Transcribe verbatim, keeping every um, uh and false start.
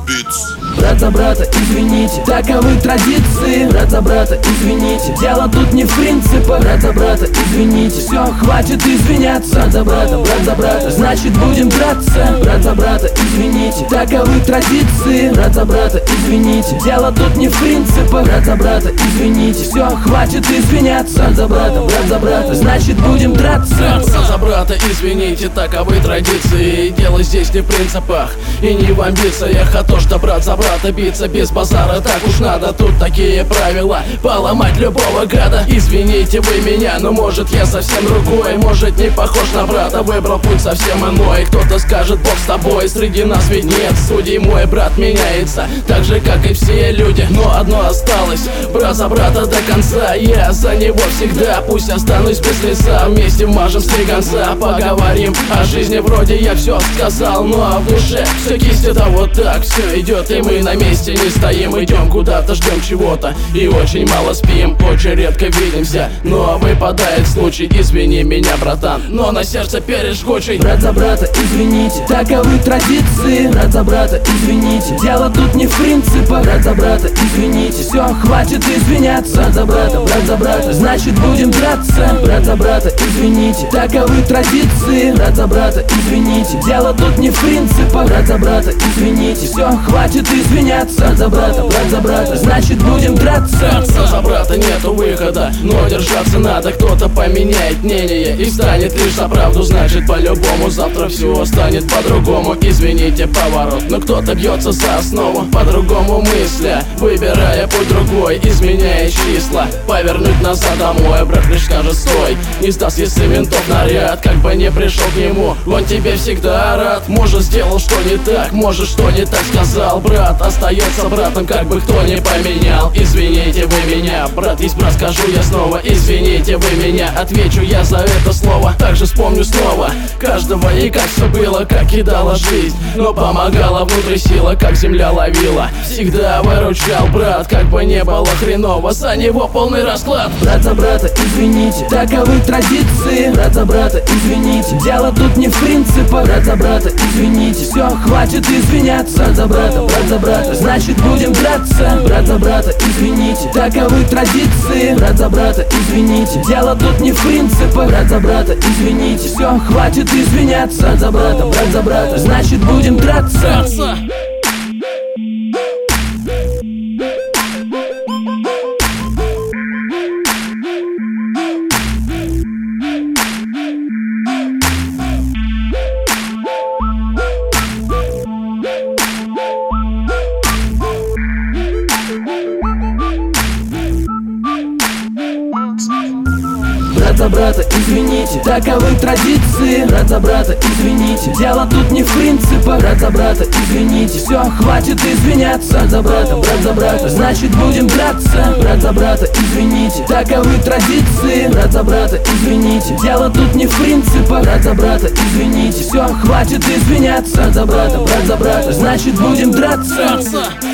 Брат за брата, извините, таковы традиции. Брат за брата, извините, дело тут не в принципах. Брат за брата, извините, все, хватит извиняться. Брат за брата, брат за брата, значит будем драться. Брат за брата, извините, таковы традиции. Брат за брата, извините, дело тут не в принципах. Брат за брата, извините, все, хватит извиняться. Брат за брата, брат за брата, значит будем драться. Брат за брата, извините, таковы традиции. Дело здесь не в принципах и не в амбициях, а то, что брат за брата биться без базара так уж надо. Тут такие правила, поломать любого гада. Извините вы меня, но может я совсем другой. Может не похож на брата, выбрал путь совсем иной. Кто-то скажет, Бог с тобой, среди нас ведь нет судей. Мой брат меняется, так же как и все люди, но одно осталось: брат за брата до конца. Я за него всегда, пусть останусь без лица. Вместе вмажем с три конца, поговорим о жизни. Вроде я все сказал, но в душе все кисти-то вот так. Все идет, и мы на месте не стоим. Идем куда-то, ждем чего-то и очень мало спим. Очень редко видимся, но выпадает случай. Извини меня, братан, но на сердце перед жгучий. Брат за брата, извините, таковы традиции. Брат за брата, извините, дело тут не в принципах. Брат за брата, извините, все, хватит извиняться. Брат за брата, брат за брата, значит будем драться. Брат за брата, извините, таковы традиции. Брат за брата, извините, дело тут не в принципах. Брат за брата, извините, все, хватит извиняться. Брат за брата, брат за брата, значит будем драться. Брат за брата нету выхода, но держаться надо. Кто-то поменяет мнение и станет лишь за правду. Значит по-любому завтра все станет по-другому. Извините, поворот, но кто-то бьется за основу, по-другому мысля, выбирая путь другой, изменяя числа. Повернуть назад домой, брат лишь скажет стой. Не сдаст, если ментов наряд, как бы не пришел к нему, он тебе всегда рад. Может сделал что не так, может что не так сказал. Брат остается братом, как бы кто ни поменял. Извините вы меня, брат есть брат, скажу я снова. Извините вы меня, отвечу я за это слово. Также вспомню снова каждого и как все было, как кидала жизнь, но помогала внутри сила, как земля ловила. Всегда выручал брат, как бы не было хреново, за него полный расклад. Брат за брата, извините, таковы традиции. Брат за брата, извините, дело тут не в принципах. Брат за брата, извините, все, хватит извиняться. Брат за брата, брат за брата, значит будем драться. Брат за брата, извините, таковы традиции. Брат за брата, извините, дело тут не в принципах. Брат за брата, извините, все, хватит извиняться. Брат за брата, брат за брата, значит будем драться. Брат за брата, извините, таковы традиции. Брат за брата, извините, дело тут не в принципах. Брат за брата, извините, все, хватит извиняться. Брат за брата, брат за брата, значит будем драться. Брат за брата, извините, таковы традиции. Брат за брата, извините, дело тут не в принципах. Брат за брата, извините, все, хватит извиняться. Брат за брата, брат за брата, значит будем драться.